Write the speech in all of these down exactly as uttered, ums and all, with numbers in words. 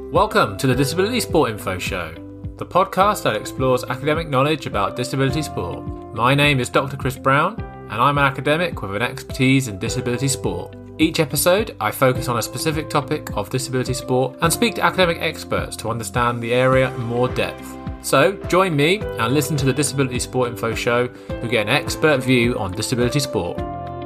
Welcome to the Disability Sport Info Show, the podcast that explores academic knowledge about disability sport. My name is Doctor Chris Brown, and I'm an academic with an expertise in disability sport. Each episode, I focus on a specific topic of disability sport and speak to academic experts to understand the area in more depth. So, join me and listen to the Disability Sport Info Show to get an expert view on disability sport.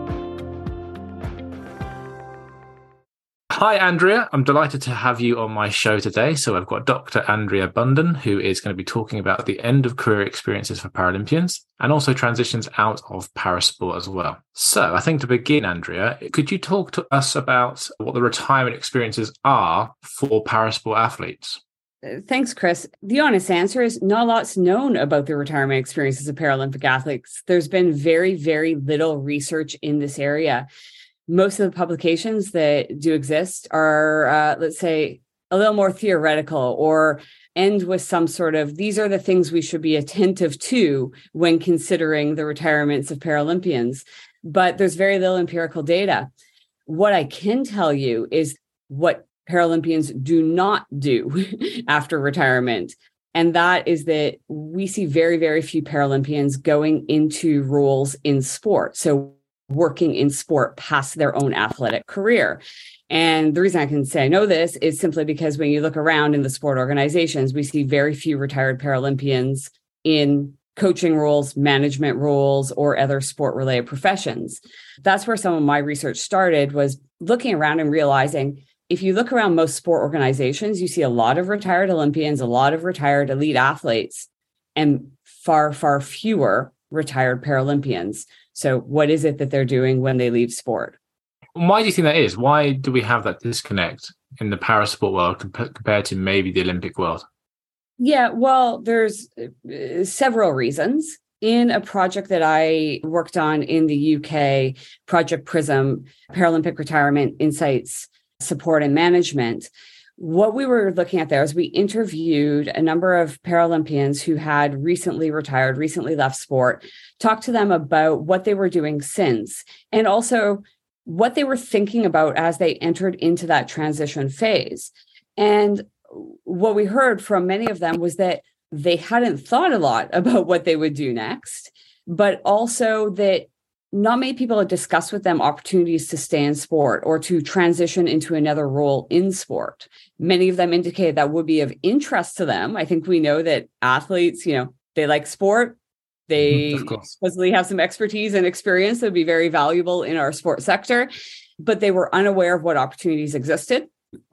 Hi, Andrea. I'm delighted to have you on my show today. So I've got Doctor Andrea Bunden, who is going to be talking about the end of career experiences for Paralympians and also transitions out of parasport as well. So I think to begin, Andrea, could you talk to us about what the retirement experiences are for parasport athletes? Thanks, Chris. The honest answer is not a lot's known about the retirement experiences of Paralympic athletes. There's been very, very little research in this area. Most of the publications that do exist are, uh, let's say, a little more theoretical or end with some sort of, these are the things we should be attentive to when considering the retirements of Paralympians. But there's very little empirical data. What I can tell you is what Paralympians do not do after retirement. And that is that we see very, very few Paralympians going into roles in sport. So working in sport past their own athletic career. And the reason I can say I know this is simply because when you look around in the sport organizations, we see very few retired Paralympians in coaching roles, management roles, or other sport-related professions. That's where some of my research started, was looking around and realizing if you look around most sport organizations, you see a lot of retired Olympians, a lot of retired elite athletes, and far, far fewer retired Paralympians. So what is it that they're doing when they leave sport? Why do you think that is? Why do we have that disconnect in the parasport world comp- compared to maybe the Olympic world? Yeah, well, there's uh, several reasons. In a project that I worked on in the U K, Project PRISM, Paralympic Retirement Insights, Support and Management, what we were looking at there is we interviewed a number of Paralympians who had recently retired, recently left sport, talked to them about what they were doing since, and also what they were thinking about as they entered into that transition phase. And what we heard from many of them was that they hadn't thought a lot about what they would do next, but also that not many people had discussed with them opportunities to stay in sport or to transition into another role in sport. Many of them indicated that would be of interest to them. I think we know that athletes, you know, they like sport. They supposedly have some expertise and experience that would be very valuable in our sport sector, but they were unaware of what opportunities existed,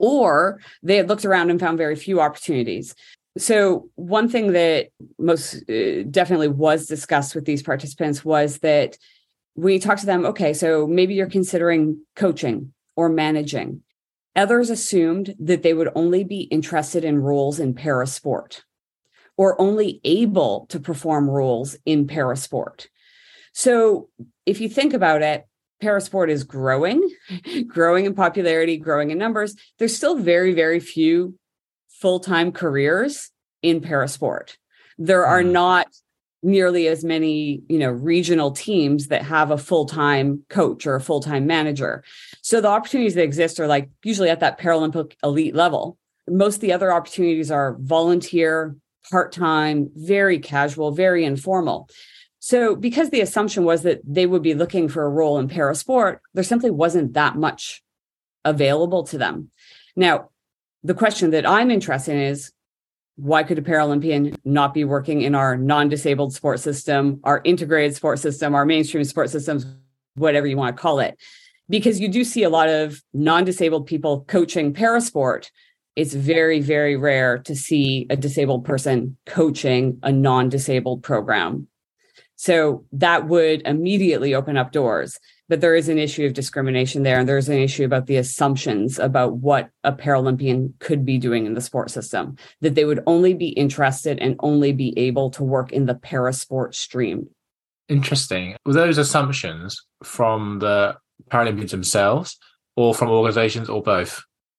or they had looked around and found very few opportunities. So one thing that most uh, definitely was discussed with these participants was that we talked to them, okay, so maybe you're considering coaching or managing. Others assumed that they would only be interested in roles in parasport or only able to perform roles in parasport. So if you think about it, parasport is growing, growing in popularity, growing in numbers. There's still very, very few full-time careers in parasport. There are mm. not nearly as many, you know, regional teams that have a full-time coach or a full-time manager. So the opportunities that exist are like usually at that Paralympic elite level. Most of the other opportunities are volunteer, part-time, very casual, very informal. So because the assumption was that they would be looking for a role in parasport, there simply wasn't that much available to them. Now, the question that I'm interested in is, why could a Paralympian not be working in our non-disabled sport system, our integrated sport system, our mainstream sport systems, whatever you want to call it? Because you do see a lot of non-disabled people coaching parasport. It's very, very rare to see a disabled person coaching a non-disabled program. So that would immediately open up doors. But there is an issue of discrimination there. And there's an issue about the assumptions about what a Paralympian could be doing in the sport system, that they would only be interested and only be able to work in the parasport stream. Interesting. Were those assumptions from the Paralympians themselves or from organizations or both?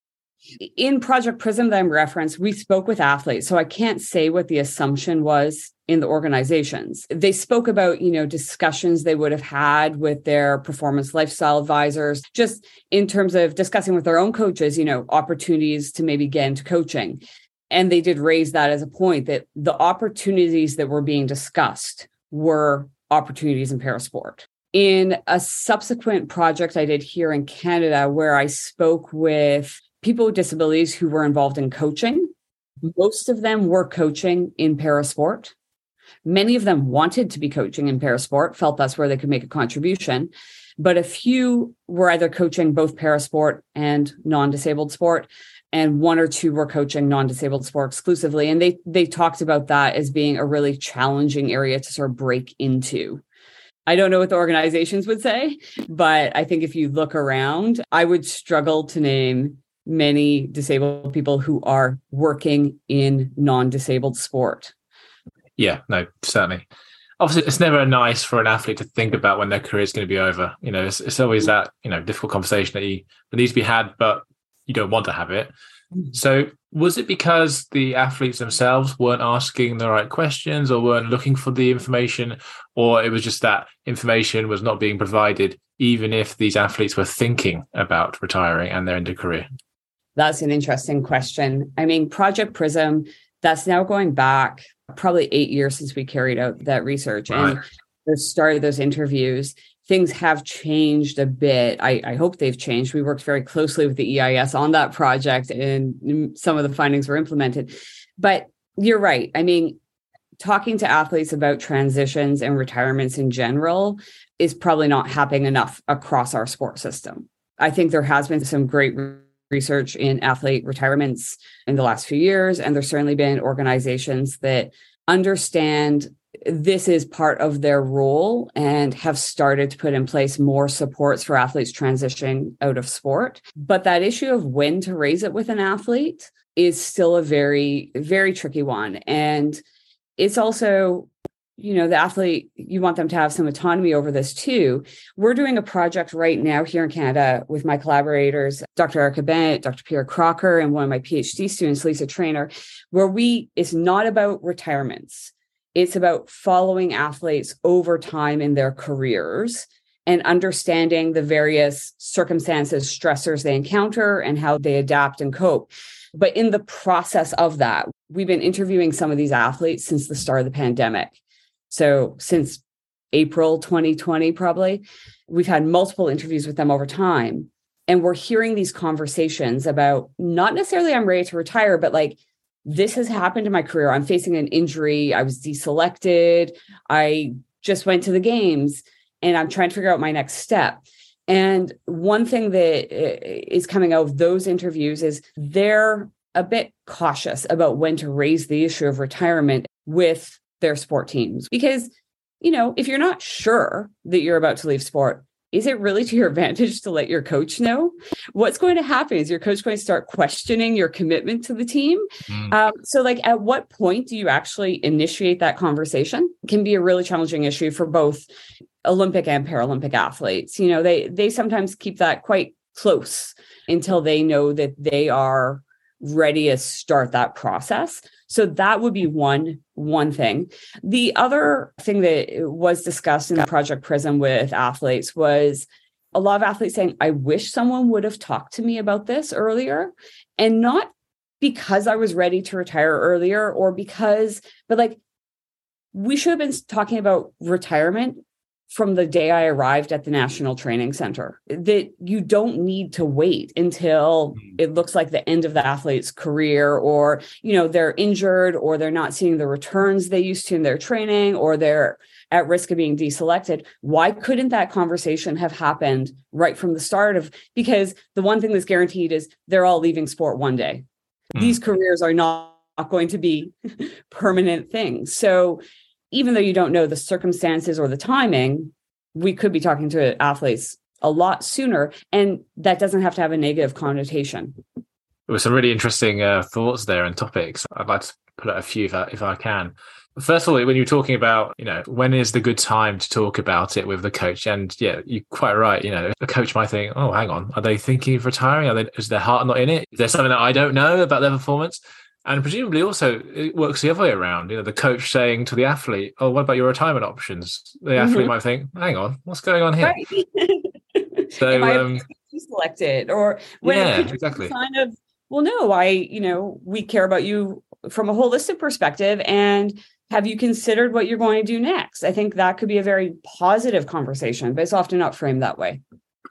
In Project Prism that I'm referenced, we spoke with athletes. So I can't say what the assumption was in the organizations. They spoke about, you know, discussions they would have had with their performance lifestyle advisors, just in terms of discussing with their own coaches, you know, opportunities to maybe get into coaching. And they did raise that as a point that the opportunities that were being discussed were opportunities in parasport. In a subsequent project I did here in Canada, where I spoke with people with disabilities who were involved in coaching, most of them were coaching in parasport. Many of them wanted to be coaching in parasport, felt that's where they could make a contribution. But a few were either coaching both parasport and non-disabled sport, and one or two were coaching non-disabled sport exclusively. And they they talked about that as being a really challenging area to sort of break into. I don't know what the organizations would say, but I think if you look around, I would struggle to name many disabled people who are working in non-disabled sport. Yeah, no, certainly. Obviously, it's never nice for an athlete to think about when their career is going to be over. You know, it's, it's always that, you know, difficult conversation that, you, that needs to be had, but you don't want to have it. So was it because the athletes themselves weren't asking the right questions or weren't looking for the information, or it was just that information was not being provided, even if these athletes were thinking about retiring and their end of career? That's an interesting question. I mean, Project Prism, that's now going back probably eight years since we carried out that research Right. and the start of those interviews. Things have changed a bit. I, I hope they've changed. We worked very closely with the E I S on that project, and some of the findings were implemented. But you're right. I mean, talking to athletes about transitions and retirements in general is probably not happening enough across our sport system. I think there has been some great research in athlete retirements in the last few years, and there's certainly been organizations that understand this is part of their role and have started to put in place more supports for athletes transitioning out of sport. But that issue of when to raise it with an athlete is still a very, very tricky one. And it's also, you know, the athlete, you want them to have some autonomy over this too. We're doing a project right now here in Canada with my collaborators, Doctor Erica Bennett, Doctor Peter Crocker, and one of my PhD students, Lisa Trainer, where we, it's not about retirements. It's about following athletes over time in their careers and understanding the various circumstances, stressors they encounter, and how they adapt and cope. But in the process of that, we've been interviewing some of these athletes since the start of the pandemic. So since April twenty twenty, probably, we've had multiple interviews with them over time. And we're hearing these conversations about not necessarily I'm ready to retire, but like, this has happened in my career. I'm facing an injury. I was deselected. I just went to the games and I'm trying to figure out my next step. And one thing that is coming out of those interviews is they're a bit cautious about when to raise the issue of retirement with their sport teams. Because, you know, if you're not sure that you're about to leave sport, is it really to your advantage to let your coach know? What's going to happen? Is your coach going to start questioning your commitment to the team? Mm. Um, so like, at what point do you actually initiate that conversation? It can be a really challenging issue for both Olympic and Paralympic athletes. You know, they they sometimes keep that quite close until they know that they are ready to start that process. So that would be one, one thing. The other thing that was discussed in Project Prism with athletes was a lot of athletes saying, I wish someone would have talked to me about this earlier, and not because I was ready to retire earlier or because, but like, we should have been talking about retirement from the day I arrived at the National Training Center, that you don't need to wait until it looks like the end of the athlete's career, or, you know, they're injured, or they're not seeing the returns they used to in their training, or they're at risk of being deselected. Why couldn't that conversation have happened right from the start of, because the one thing that's guaranteed is they're all leaving sport one day. Mm. These careers are not going to be permanent things. So even though you don't know the circumstances or the timing, we could be talking to athletes a lot sooner, and that doesn't have to have a negative connotation. There were some really interesting uh, thoughts there and topics. I'd like to put out a few if I, if I can. First of all, when you're talking about, you know, when is the good time to talk about it with the coach? And yeah, you're quite right. You know, the coach might think, oh, hang on, are they thinking of retiring? Are they, is their heart not in it? Is there something that I don't know about their performance? And presumably also it works the other way around. You know, the coach saying to the athlete, oh, what about your retirement options? The mm-hmm. athlete might think, hang on, what's going on here? Right. So, Am I um, selected? Or when yeah, it exactly. Sign of, well, no, I, you know, we care about you from a holistic perspective. And have you considered what you're going to do next? I think that could be a very positive conversation, but it's often not framed that way.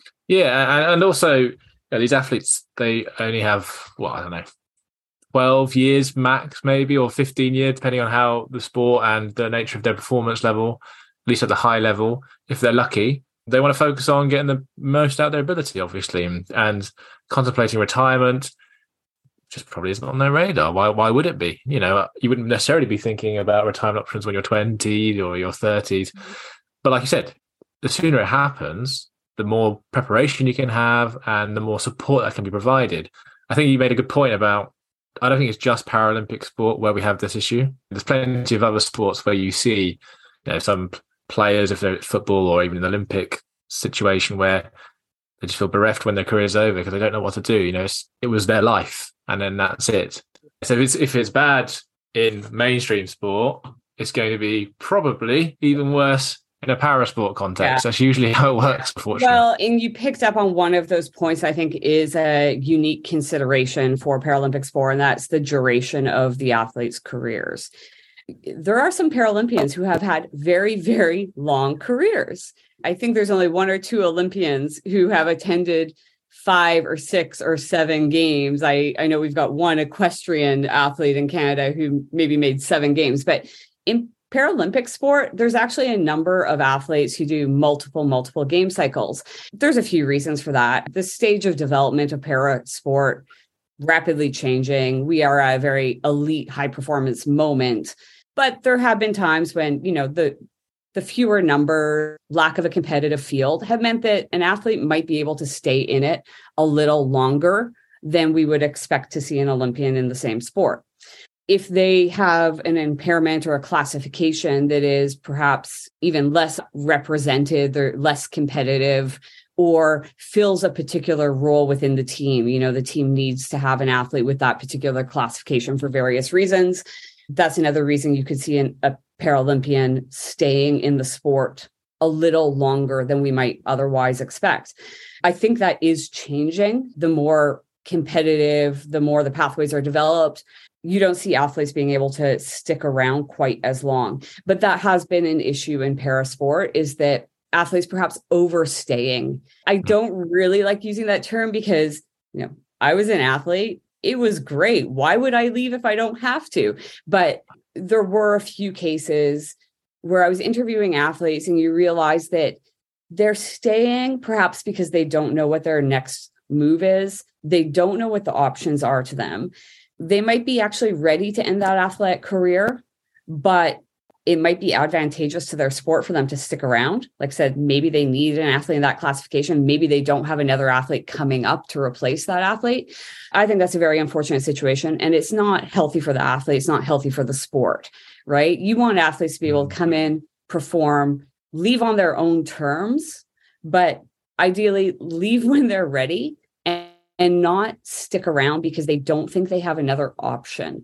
Yeah. And also, you know, these athletes, they only have, well, I don't know, twelve years max, maybe, or fifteen years, depending on how the sport and the nature of their performance level, at least at the high level, if they're lucky. They want to focus on getting the most out of their ability, obviously, and, and contemplating retirement just probably isn't on their radar. Why why would it be? You know, you wouldn't necessarily be thinking about retirement options when you're twenty or your thirties. But like you said, the sooner it happens, the more preparation you can have and the more support that can be provided. I think you made a good point about, I don't think it's just Paralympic sport where we have this issue. There's plenty of other sports where you see, you know, some players, if they're at football or even an Olympic situation, where they just feel bereft when their career is over because they don't know what to do. You know, it's, it was their life and then that's it. So if it's, if it's bad in mainstream sport, it's going to be probably even worse in a parasport context. Yeah. That's usually how it works, unfortunately. Well, and you picked up on one of those points I think is a unique consideration for Paralympic sport, and that's the duration of the athletes' careers. There are some Paralympians who have had very, very long careers. I think there's only one or two Olympians who have attended five or six or seven games. I, I know we've got one equestrian athlete in Canada who maybe made seven games, but in Paralympic sport, there's actually a number of athletes who do multiple, multiple game cycles. There's a few reasons for that. The stage of development of para sport rapidly changing. We are at a very elite, high performance moment. But there have been times when, you know, the the fewer number, lack of a competitive field have meant that an athlete might be able to stay in it a little longer than we would expect to see an Olympian in the same sport. If they have an impairment or a classification that is perhaps even less represented, they're less competitive, or fills a particular role within the team, you know, the team needs to have an athlete with that particular classification for various reasons. That's another reason you could see an, a Paralympian staying in the sport a little longer than we might otherwise expect. I think that is changing. The more competitive, the more the pathways are developed, you don't see athletes being able to stick around quite as long. But that has been an issue in parasport, is that athletes perhaps overstaying. I don't really like using that term because, you know, I was an athlete. It was great. Why would I leave if I don't have to? But there were a few cases where I was interviewing athletes and you realize that they're staying perhaps because they don't know what their next move is. They don't know what the options are to them. They might be actually ready to end that athletic career, but it might be advantageous to their sport for them to stick around. Like I said, maybe they need an athlete in that classification. Maybe they don't have another athlete coming up to replace that athlete. I think that's a very unfortunate situation. And it's not healthy for the athlete. It's not healthy for the sport, right? You want athletes to be able to come in, perform, leave on their own terms, but ideally leave when they're ready and, and not stick around because they don't think they have another option.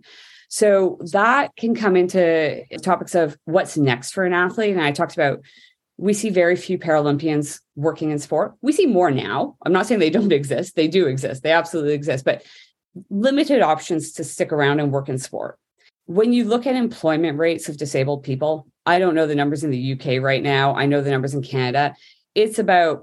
So that can come into topics of what's next for an athlete. And I talked about, we see very few Paralympians working in sport. We see more now. I'm not saying they don't exist. They do exist. They absolutely exist, but limited options to stick around and work in sport. When you look at employment rates of disabled people, I don't know the numbers in the U K right now. I know the numbers in Canada. It's about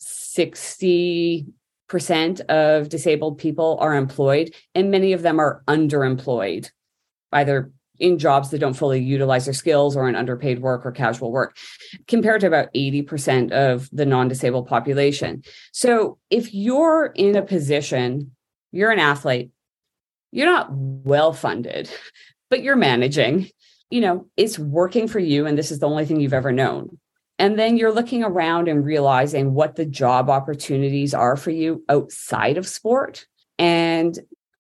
sixty percent of disabled people are employed, and many of them are underemployed, either in jobs that don't fully utilize their skills or in underpaid work or casual work, compared to about eighty percent of the non-disabled population. So if you're in a position, you're an athlete, you're not well-funded, but you're managing, you know, it's working for you, and this is the only thing you've ever known. And then you're looking around and realizing what the job opportunities are for you outside of sport. And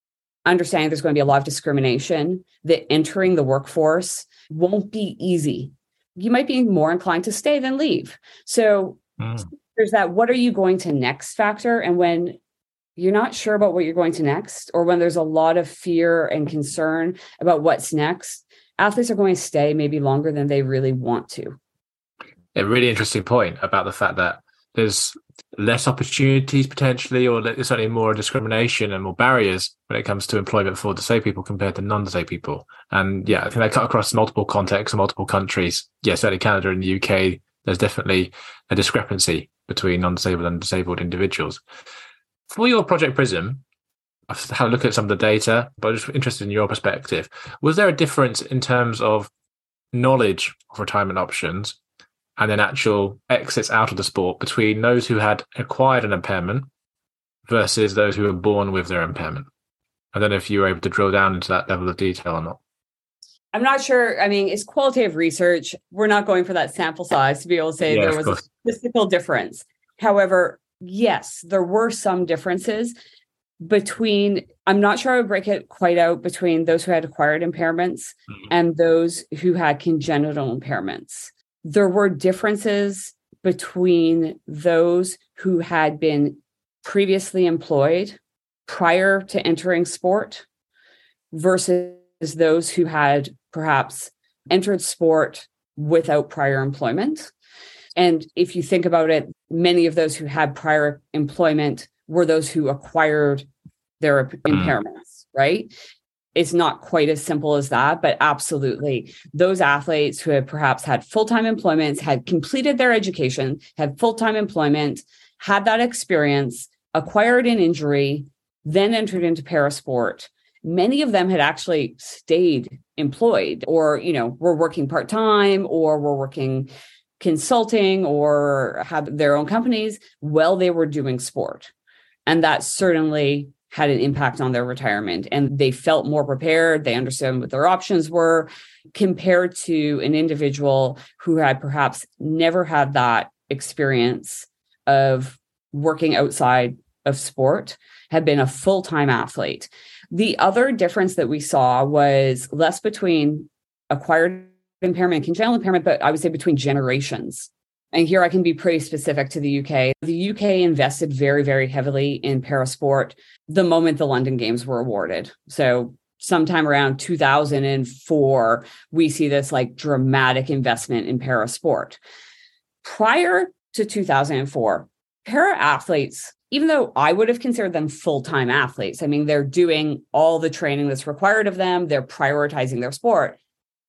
understanding there's going to be a lot of discrimination, that entering the workforce won't be easy. You might be more inclined to stay than leave. So mm. there's that, what are you going to next factor? And when you're not sure about what you're going to next, or when there's a lot of fear and concern about what's next, athletes are going to stay maybe longer than they really want to. A really interesting point about the fact that there's less opportunities potentially, or there's certainly more discrimination and more barriers when it comes to employment for disabled people compared to non-disabled people. And yeah, I think they cut across multiple contexts and multiple countries. Yeah, certainly Canada and the U K, there's definitely a discrepancy between non-disabled and disabled individuals. For your Project Prism, I've had a look at some of the data, but I'm just interested in your perspective. Was there a difference in terms of knowledge of retirement options and then actual exits out of the sport between those who had acquired an impairment versus those who were born with their impairment? I don't know if you were able to drill down into that level of detail or not. I'm not sure. I mean, it's qualitative research. We're not going for that sample size to be able to say yeah, there was a statistical difference. However, yes, there were some differences between, I'm not sure I would break it quite out between those who had acquired impairments mm-hmm. and those who had congenital impairments. There were differences between those who had been previously employed prior to entering sport versus those who had perhaps entered sport without prior employment. And if you think about it, many of those who had prior employment were those who acquired their impairments, right? It's not quite as simple as that, but absolutely. Those athletes who had perhaps had full-time employments, had completed their education, had full-time employment, had that experience, acquired an injury, then entered into parasport. Many of them had actually stayed employed or, you know, were working part-time or were working consulting or had their own companies while they were doing sport. And that certainly had an impact on their retirement, and they felt more prepared. They understood what their options were compared to an individual who had perhaps never had that experience of working outside of sport, had been a full-time athlete. The other difference that we saw was less between acquired impairment and congenital impairment, but I would say between generations. And here I can be pretty specific to the U K. The U K invested very, very heavily in parasport the moment the London Games were awarded. So sometime around two thousand four, we see this like dramatic investment in parasport. Prior to two thousand four, para athletes, even though I would have considered them full-time athletes, I mean, they're doing all the training that's required of them. They're prioritizing their sport.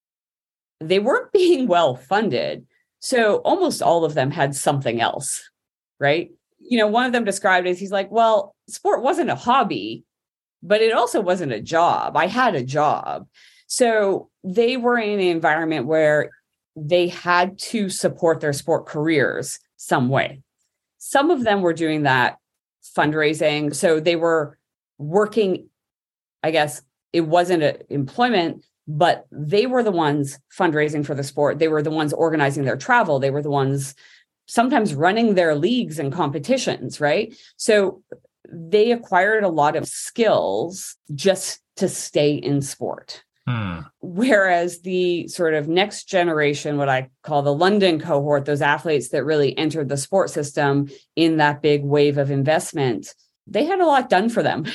They weren't being well funded. So almost all of them had something else, right? You know, one of them described it as, he's like, well, sport wasn't a hobby, but it also wasn't a job. I had a job. So they were in an environment where they had to support their sport careers some way. Some of them were doing that fundraising. So they were working, I guess it wasn't an employment, but they were the ones fundraising for the sport. They were the ones organizing their travel. They were the ones sometimes running their leagues and competitions, right? So they acquired a lot of skills just to stay in sport. Hmm. Whereas the sort of next generation, what I call the London cohort, those athletes that really entered the sport system in that big wave of investment, they had a lot done for them.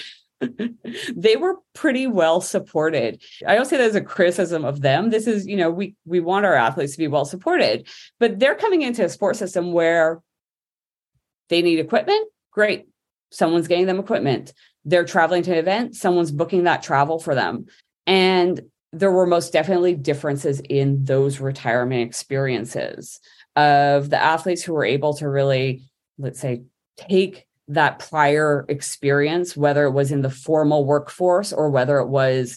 They were pretty well supported. I don't say that as a criticism of them. This is, you know, we we want our athletes to be well supported, but they're coming into a sport system where they need equipment. Great. Someone's getting them equipment. They're traveling to an event. Someone's booking that travel for them. And there were most definitely differences in those retirement experiences of the athletes who were able to really, let's say, take that prior experience, whether it was in the formal workforce or whether it was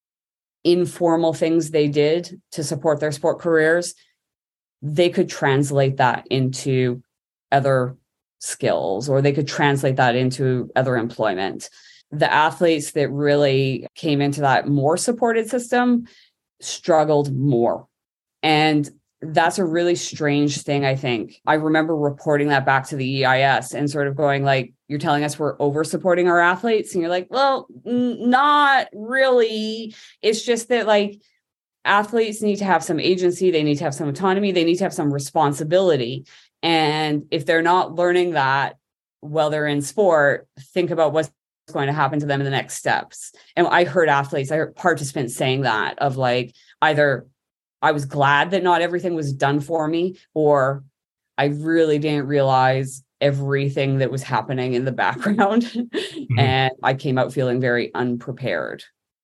informal things they did to support their sport careers, they could translate that into other skills, or they could translate that into other employment. The athletes that really came into that more supported system struggled more. And that's a really strange thing, I think. I remember reporting that back to the E I S and sort of going like, you're telling us we're over supporting our athletes. And you're like, well, n- not really. It's just that like athletes need to have some agency. They need to have some autonomy. They need to have some responsibility. And if they're not learning that while they're in sport, think about what's going to happen to them in the next steps. And I heard athletes, I heard participants saying that of like, either I was glad that not everything was done for me, or I really didn't realize everything that was happening in the background. Mm-hmm. And I came out feeling very unprepared.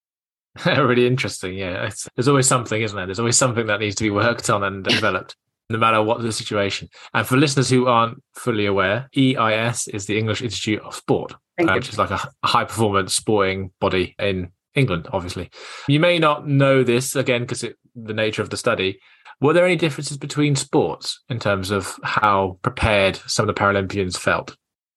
Really interesting. Yeah. It's, there's always something, isn't there? There's always something that needs to be worked on and developed, no matter what the situation. And for listeners who aren't fully aware, E I S is the English Institute of Sport, uh, which is like a, a high performance sporting body in England, obviously. You may not know this, again, because the nature of the study. Were there any differences between sports in terms of how prepared some of the Paralympians felt?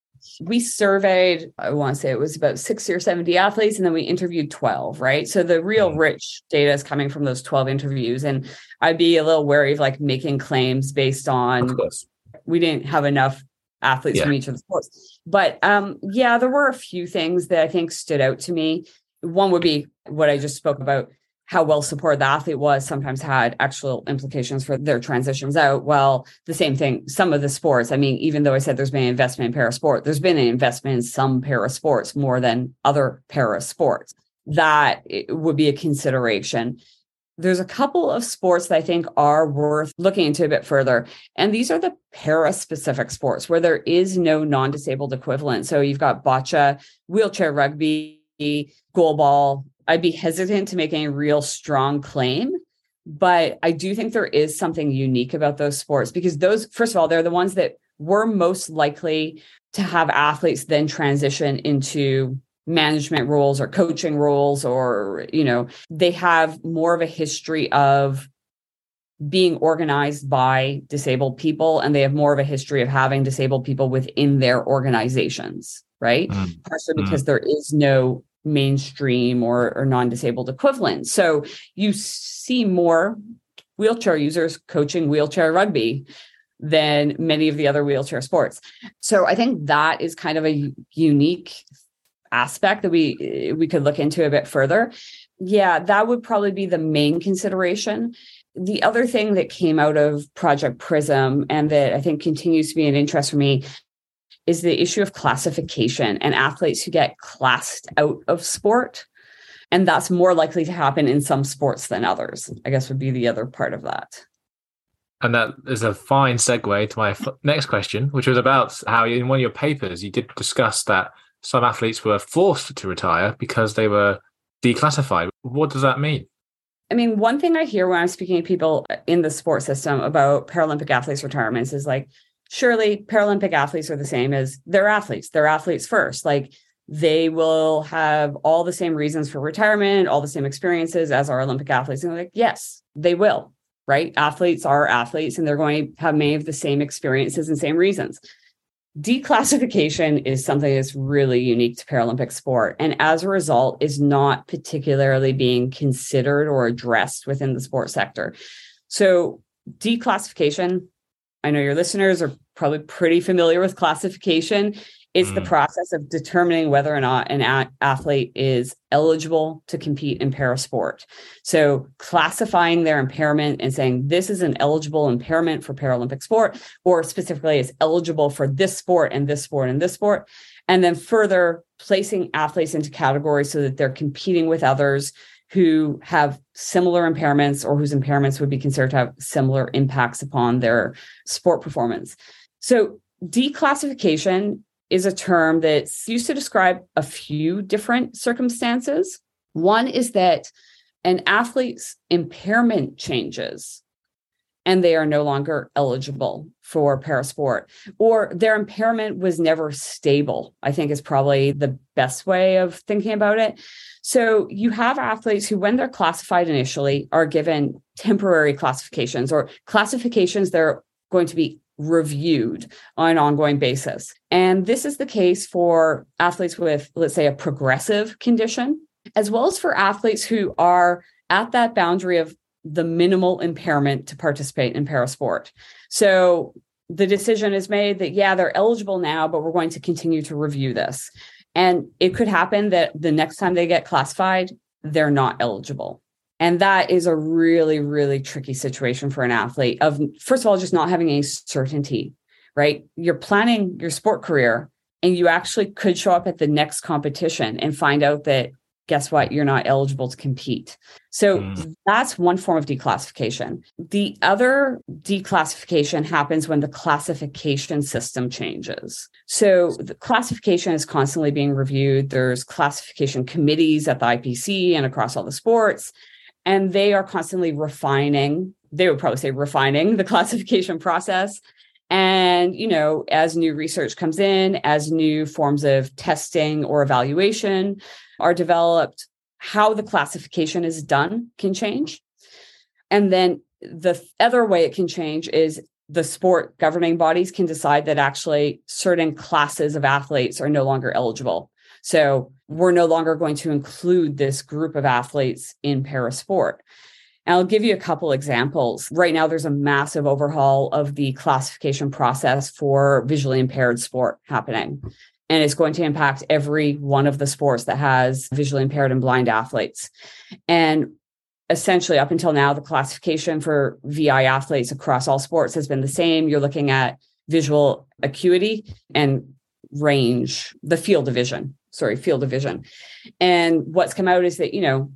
We surveyed, I want to say it was about sixty or seventy athletes, and then we interviewed twelve, right? So the real mm. rich data is coming from those twelve interviews. And I'd be a little wary of like making claims based on, we didn't have enough athletes yeah. from each of the sports. But um, yeah, there were a few things that I think stood out to me. One would be what I just spoke about, how well supported the athlete was sometimes had actual implications for their transitions out. Well, the same thing, some of the sports, I mean, even though I said there's been an investment in para sport, there's been an investment in some para sports more than other para sports. That would be a consideration. There's a couple of sports that I think are worth looking into a bit further. And these are the para-specific sports where there is no non-disabled equivalent. So you've got bocce, wheelchair rugby, goalball. I'd be hesitant to make any real strong claim, but I do think there is something unique about those sports because those, first of all, they're the ones that were most likely to have athletes then transition into management roles or coaching roles, or, you know, they have more of a history of being organized by disabled people, and they have more of a history of having disabled people within their organizations, right? Mm. Partially because mm. there is no mainstream or, or non-disabled equivalent. So you see more wheelchair users coaching wheelchair rugby than many of the other wheelchair sports. So I think that is kind of a unique aspect that we we could look into a bit further. Yeah, that would probably be the main consideration. The other thing that came out of Project Prism, and that I think continues to be an interest for me, is the issue of classification and athletes who get classed out of sport. And that's more likely to happen in some sports than others, I guess would be the other part of that. And that is a fine segue to my f- next question, which was about how in one of your papers, you did discuss that some athletes were forced to retire because they were declassified. What does that mean? I mean, one thing I hear when I'm speaking to people in the sports system about Paralympic athletes' retirements is like, surely Paralympic athletes are the same as they're athletes. They're athletes first. Like they will have all the same reasons for retirement, all the same experiences as our Olympic athletes. And they're like, yes, they will, right? Athletes are athletes and they're going to have many of the same experiences and same reasons. Declassification is something that's really unique to Paralympic sport. And as a result, is not particularly being considered or addressed within the sports sector. So declassification, I know your listeners are probably pretty familiar with classification. It's mm. the process of determining whether or not an a- athlete is eligible to compete in parasport. So classifying their impairment and saying this is an eligible impairment for Paralympic sport, or specifically is eligible for this sport and this sport and this sport. And then further placing athletes into categories so that they're competing with others who have similar impairments or whose impairments would be considered to have similar impacts upon their sport performance. So declassification is a term that's used to describe a few different circumstances. One is that an athlete's impairment changes and they are no longer eligible for parasport, or their impairment was never stable, I think is probably the best way of thinking about it. So you have athletes who, when they're classified initially, are given temporary classifications or classifications that are going to be reviewed on an ongoing basis. And this is the case for athletes with, let's say, a progressive condition, as well as for athletes who are at that boundary of the minimal impairment to participate in parasport. So the decision is made that, yeah, they're eligible now, but we're going to continue to review this. And it could happen that the next time they get classified, they're not eligible. And that is a really, really tricky situation for an athlete of, first of all, just not having any certainty, right? You're planning your sport career and you actually could show up at the next competition and find out that, guess what, you're not eligible to compete. So mm. that's one form of declassification. The other declassification happens when the classification system changes. So the classification is constantly being reviewed. There's classification committees at the I P C and across all the sports, and they are constantly refining, they would probably say refining the classification process. And, you know, as new research comes in, as new forms of testing or evaluation are developed, how the classification is done can change. And then the other way it can change is the sport governing bodies can decide that actually certain classes of athletes are no longer eligible. So we're no longer going to include this group of athletes in parasport. And I'll give you a couple examples. Right now, there's a massive overhaul of the classification process for visually impaired sport happening. And it's going to impact every one of the sports that has visually impaired and blind athletes. And essentially, up until now, the classification for V I athletes across all sports has been the same. You're looking at visual acuity and range, the field of vision, sorry, field of vision. And what's come out is that, you know,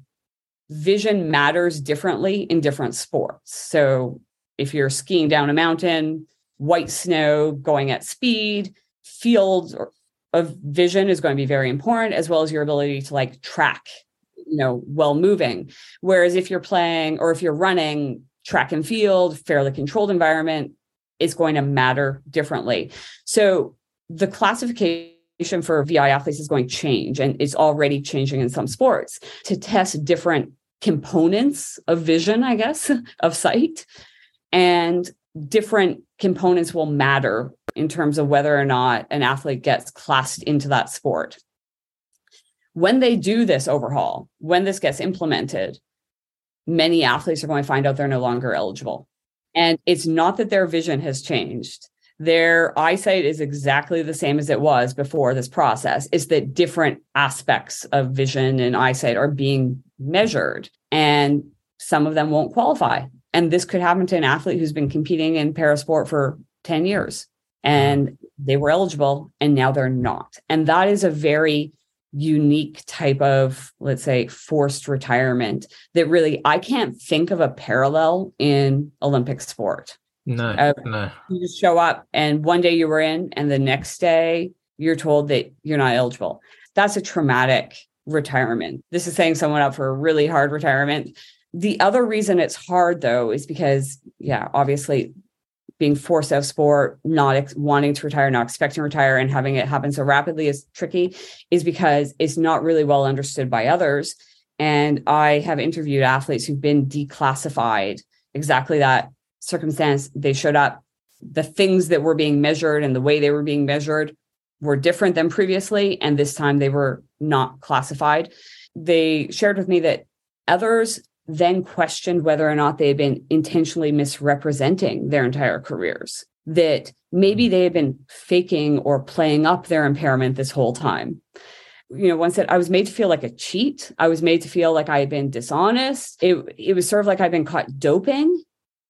vision matters differently in different sports. So if you're skiing down a mountain, white snow, going at speed, field of vision is going to be very important, as well as your ability to like track, you know, while moving. Whereas if you're playing or if you're running track and field, fairly controlled environment, it's going to matter differently. So the classification for V I athletes is going to change, and it's already changing in some sports to test different components of vision, I guess, of sight. And different components will matter in terms of whether or not an athlete gets classed into that sport. When they do this overhaul, when this gets implemented, many athletes are going to find out they're no longer eligible. And it's not that their vision has changed. Their eyesight is exactly the same as it was before this process. It's that different aspects of vision and eyesight are being measured, and some of them won't qualify. And this could happen to an athlete who's been competing in parasport for ten years, and they were eligible and now they're not. And that is a very unique type of, let's say, forced retirement that really, I can't think of a parallel in Olympic sport. No, uh, no. You just show up and one day you were in and the next day you're told that you're not eligible. That's a traumatic retirement. This is setting someone up for a really hard retirement. The other reason it's hard, though, is because, yeah, obviously being forced out of sport, not ex- wanting to retire, not expecting to retire, and having it happen so rapidly is tricky, is because it's not really well understood by others. And I have interviewed athletes who've been declassified, exactly that circumstance. They showed up, the things that were being measured and the way they were being measured were different than previously, and this time they were not classified. They shared with me that others then questioned whether or not they had been intentionally misrepresenting their entire careers, that maybe they had been faking or playing up their impairment this whole time. You know, one said, I was made to feel like a cheat. I was made to feel like I had been dishonest. It, it was sort of like I'd been caught doping,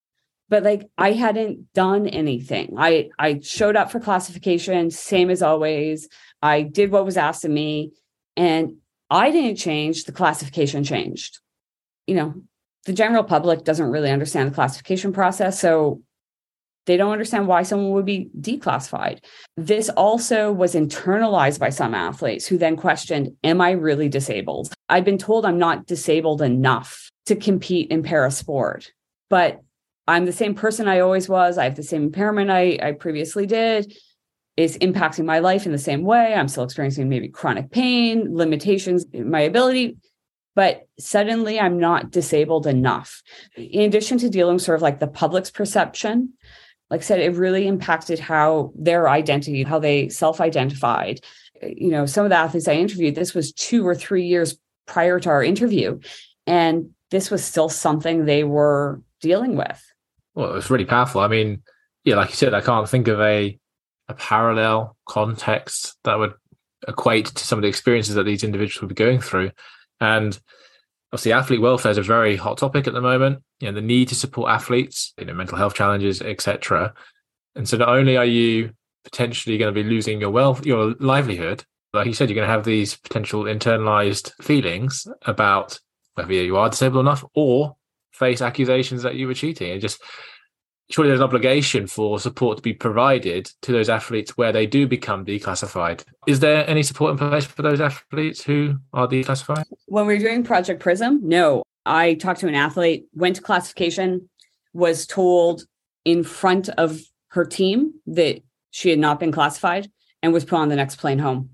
but like I hadn't done anything. I, I showed up for classification, same as always. I did what was asked of me, and I didn't change. The classification changed. You know, the general public doesn't really understand the classification process, so they don't understand why someone would be declassified. This also was internalized by some athletes who then questioned, am I really disabled? I've been told I'm not disabled enough to compete in parasport, but I'm the same person I always was. I have the same impairment I, I previously did. It's impacting my life in the same way. I'm still experiencing maybe chronic pain, limitations in my ability, but suddenly I'm not disabled enough. In addition to dealing with sort of like the public's perception, like I said, it really impacted how their identity, how they self-identified. You know, some of the athletes I interviewed, this was two or three years prior to our interview. And this was still something they were dealing with. Well, it's really powerful. I mean, yeah, like you said, I can't think of a a parallel context that would equate to some of the experiences that these individuals would be going through. And obviously, athlete welfare is a very hot topic at the moment. You know, the need to support athletes, you know, mental health challenges, et cetera. And so not only are you potentially going to be losing your wealth, your livelihood, like you said, you're going to have these potential internalized feelings about whether you are disabled enough or face accusations that you were cheating. And just surely there's an obligation for support to be provided to those athletes where they do become declassified. Is there any support in place for those athletes who are declassified? When we were doing Project Prism, no. I talked to an athlete, went to classification, was told in front of her team that she had not been classified and was put on the next plane home.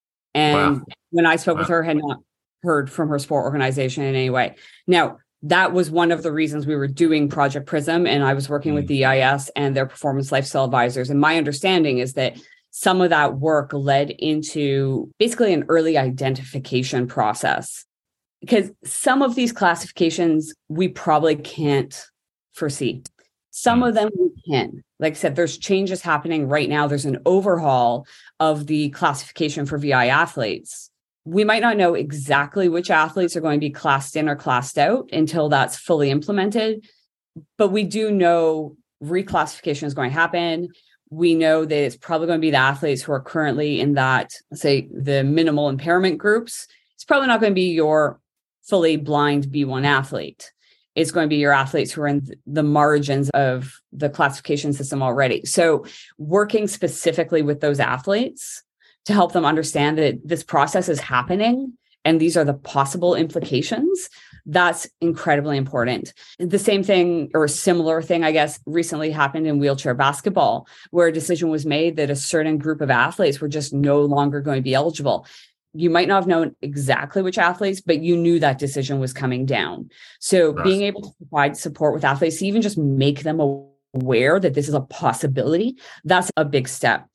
And wow. when I spoke wow. with her, had not heard from her sport organization in any way. Now, that was one of the reasons we were doing Project Prism, and I was working mm. with the E I S and their performance lifestyle advisors. And my understanding is that some of that work led into basically an early identification process, because some of these classifications we probably can't foresee. Some mm. of them we can. Like I said, there's changes happening right now. There's an overhaul of the classification for V I athletes. We might not know exactly which athletes are going to be classed in or classed out until that's fully implemented. But we do know reclassification is going to happen. We know that it's probably going to be the athletes who are currently in that, let's say, the minimal impairment groups. It's probably not going to be your fully blind B one athlete. It's going to be your athletes who are in the margins of the classification system already. So working specifically with those athletes to help them understand that this process is happening and these are the possible implications, that's incredibly important. The same thing, or a similar thing, I guess, recently happened in wheelchair basketball, where a decision was made that a certain group of athletes were just no longer going to be eligible. You might not have known exactly which athletes, but you knew that decision was coming down. So right. being able to provide support with athletes, even just make them aware that this is a possibility, that's a big step.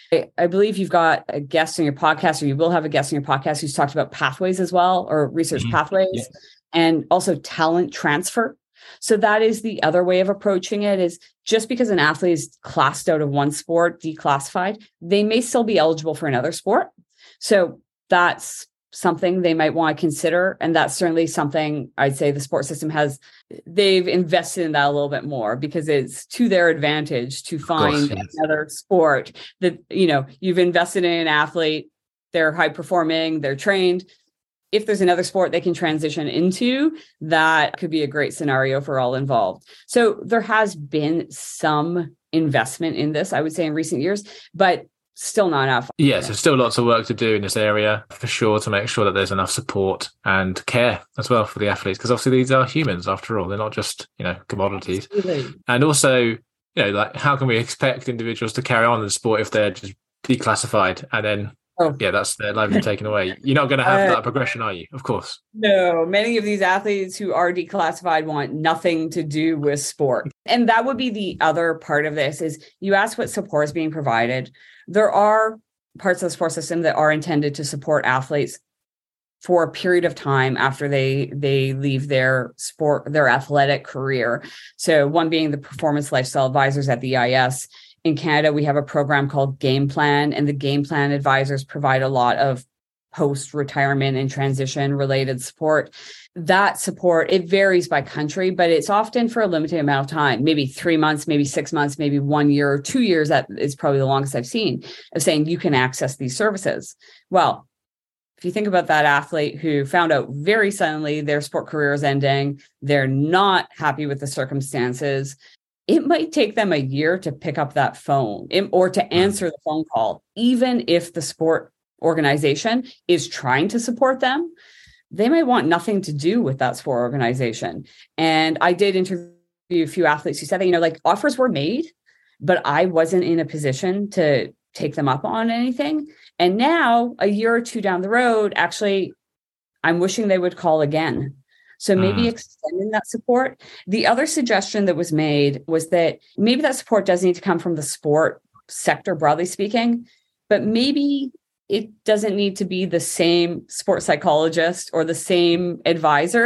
I believe you've got a guest on your podcast, or you will have a guest on your podcast who's talked about pathways as well, or research mm-hmm. pathways, yeah. and also talent transfer. So that is the other way of approaching it, is just because an athlete is classed out of one sport, declassified, they may still be eligible for another sport. So that's something they might want to consider. And that's certainly something I'd say the sports system has, they've invested in that a little bit more, because it's to their advantage to find course, yes. another sport that, you know, you've invested in an athlete, they're high performing, they're trained. If there's another sport they can transition into, that could be a great scenario for all involved. So there has been some investment in this, I would say, in recent years, but still not enough. Yes, there's still lots of work to do in this area, for sure, to make sure that there's enough support and care as well for the athletes, because obviously these are humans after all. They're not just, you know, commodities. Absolutely. And also, you know, like, how can we expect individuals to carry on in the sport if they're just declassified and then oh. yeah, that's their livelihood taken away? You're not going to have uh, that progression, are you? Of course. No, many of these athletes who are declassified want nothing to do with sport. And that would be the other part of this, is you ask what support is being provided. There are parts of the sports system that are intended to support athletes for a period of time after they they leave their sport, their athletic career. So one being the performance lifestyle advisors at the E I S. In Canada, we have a program called Game Plan, and the Game Plan advisors provide a lot of post-retirement and transition related support. That support, it varies by country, but it's often for a limited amount of time, maybe three months, maybe six months, maybe one year or two years. That is probably the longest I've seen, of saying you can access these services. Well, if you think about that athlete who found out very suddenly their sport career is ending, they're not happy with the circumstances, it might take them a year to pick up that phone or to answer the phone call, even if the sport organization is trying to support them. They might want nothing to do with that sport organization. And I did interview a few athletes who said that, you know, like, offers were made, but I wasn't in a position to take them up on anything. And now, a year or two down the road, actually, I'm wishing they would call again. So maybe mm. extending that support. The other suggestion that was made was that maybe that support does need to come from the sport sector, broadly speaking, but maybe it doesn't need to be the same sports psychologist or the same advisor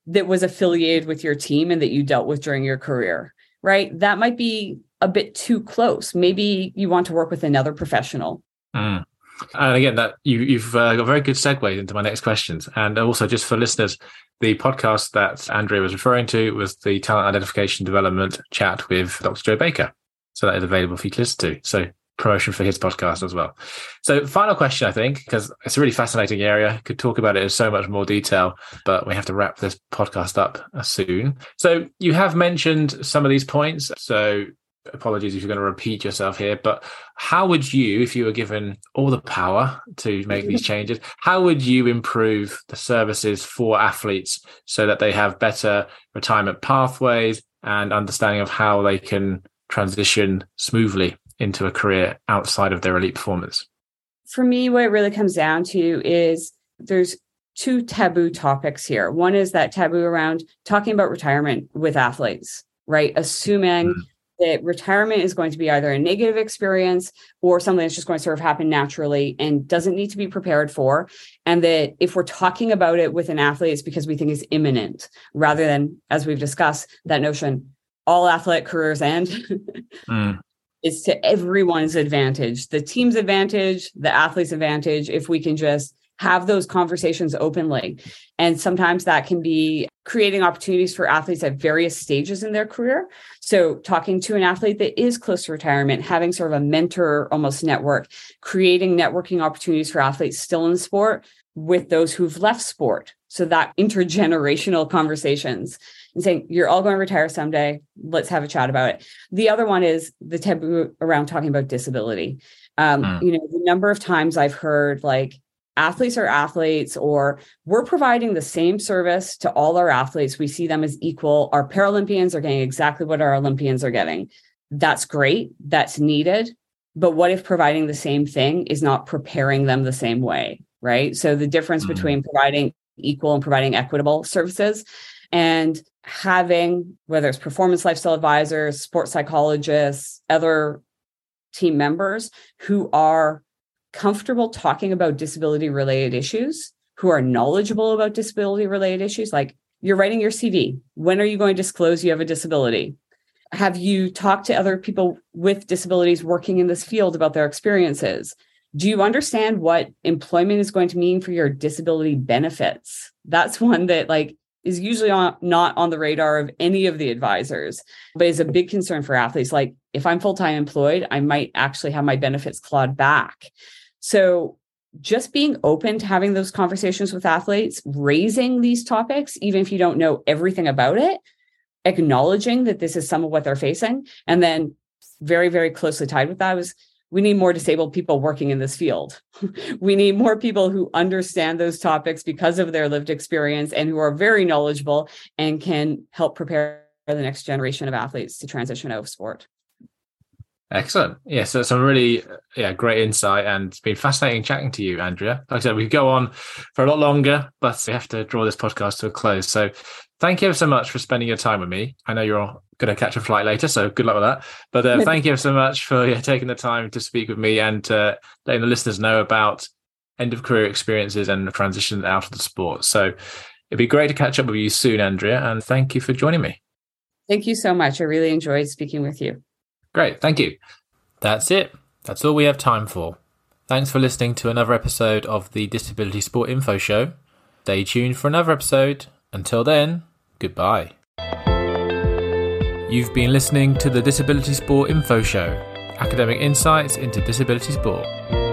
that was affiliated with your team and that you dealt with during your career, right? That might be a bit too close. Maybe you want to work with another professional. Mm. And again, that you, you've uh, got very good segues into my next questions. And also, just for listeners, the podcast that Andrea was referring to was the Talent Identification Development Chat with Doctor Joe Baker. So that is available for you to listen to. So promotion for his podcast as well. So final question, I think, because it's a really fascinating area. Could talk about it in so much more detail, but we have to wrap this podcast up soon. So you have mentioned some of these points. So apologies if you're going to repeat yourself here, but how would you, if you were given all the power to make these changes, how would you improve the services for athletes so that they have better retirement pathways and understanding of how they can transition smoothly into a career outside of their elite performance? For me, what it really comes down to is there's two taboo topics here. One is that taboo around talking about retirement with athletes, right? Assuming mm. that retirement is going to be either a negative experience or something that's just going to sort of happen naturally and doesn't need to be prepared for. And that if we're talking about it with an athlete, it's because we think it's imminent, rather than, as we've discussed, that notion, all athletic careers end. mm. It's to everyone's advantage, the team's advantage, the athlete's advantage, if we can just have those conversations openly. And sometimes that can be creating opportunities for athletes at various stages in their career. So talking to an athlete that is close to retirement, having sort of a mentor almost network, creating networking opportunities for athletes still in sport with those who've left sport. So that intergenerational conversations and saying, you're all going to retire someday. Let's have a chat about it. The other one is the taboo around talking about disability. Um, mm. You know, the number of times I've heard like, athletes are athletes, or we're providing the same service to all our athletes. We see them as equal. Our Paralympians are getting exactly what our Olympians are getting. That's great. That's needed. But what if providing the same thing is not preparing them the same way, right? So the difference mm-hmm. between providing equal and providing equitable services, and having, whether it's performance lifestyle advisors, sports psychologists, other team members who are comfortable talking about disability related issues, who are knowledgeable about disability related issues. Like, you're writing your C V. When are you going to disclose you have a disability? Have you talked to other people with disabilities working in this field about their experiences? Do you understand what employment is going to mean for your disability benefits? That's one that like is usually on, not on the radar of any of the advisors, but is a big concern for athletes. Like, if I'm full-time employed, I might actually have my benefits clawed back. So just being open to having those conversations with athletes, raising these topics, even if you don't know everything about it, acknowledging that this is some of what they're facing. And then very, very closely tied with that was, we need more disabled people working in this field. We need more people who understand those topics because of their lived experience and who are very knowledgeable and can help prepare the next generation of athletes to transition out of sport. Excellent. Yeah, so some really yeah great insight, and it's been fascinating chatting to you, Andrea. Like I said, we could go on for a lot longer, but we have to draw this podcast to a close. So thank you so much for spending your time with me. I know you're going to catch a flight later, so good luck with that. But uh, thank you so much for yeah, taking the time to speak with me and uh, letting the listeners know about end of career experiences and the transition out of the sport. So it'd be great to catch up with you soon, Andrea, and thank you for joining me. Thank you so much. I really enjoyed speaking with you. Great. Thank you. That's it. That's all we have time for. Thanks for listening to another episode of the Disability Sport Info Show. Stay tuned for another episode. Until then, goodbye. You've been listening to the Disability Sport Info Show, academic insights into disability sport.